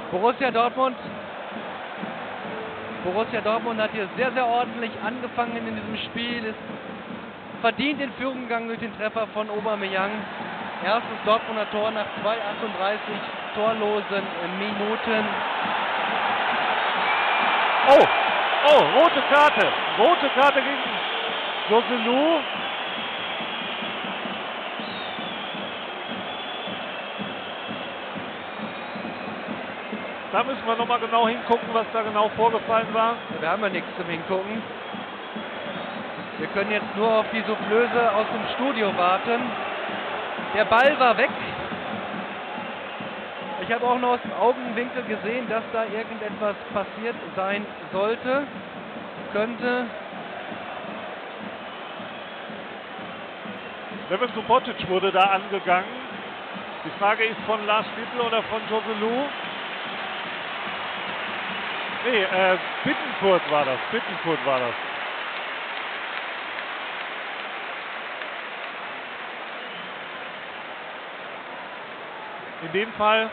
Borussia Dortmund hat hier sehr, sehr ordentlich angefangen in diesem Spiel, ist verdient in Führung gegangen durch den Treffer von Aubameyang. Erstes Dortmunder Tor nach 2:38 torlosen Minuten. Oh, rote Karte. Rote Karte gegen Joselu. Da müssen wir nochmal genau hingucken, was da genau vorgefallen war. Ja, wir haben ja nichts zum Hingucken. Wir können jetzt nur auf die Soufflöse aus dem Studio warten. Der Ball war weg. Ich habe auch noch aus dem Augenwinkel gesehen, dass da irgendetwas passiert sein könnte. Neven Subotic wurde da angegangen. Die Frage ist von Lars Stindl oder von Joselu. Nee, Bittencourt war das. In dem Fall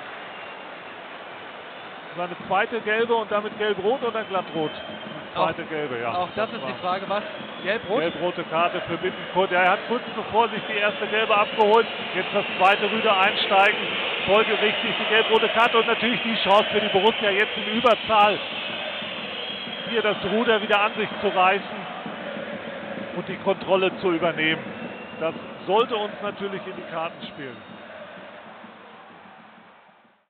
war eine zweite gelbe und damit gelb-rot oder glattrot? Zweite gelbe, ja. Auch das ist die Frage, was? Gelb-rot? Gelb-rote Karte für Bittencourt. Ja, er hat kurz bevor sich die erste gelbe abgeholt. Jetzt das zweite Rüde einsteigen. Folgerichtig die gelb-rote Karte und natürlich die Chance für die Borussia jetzt in Überzahl, hier das Ruder wieder an sich zu reißen und die Kontrolle zu übernehmen. Das sollte uns natürlich in die Karten spielen.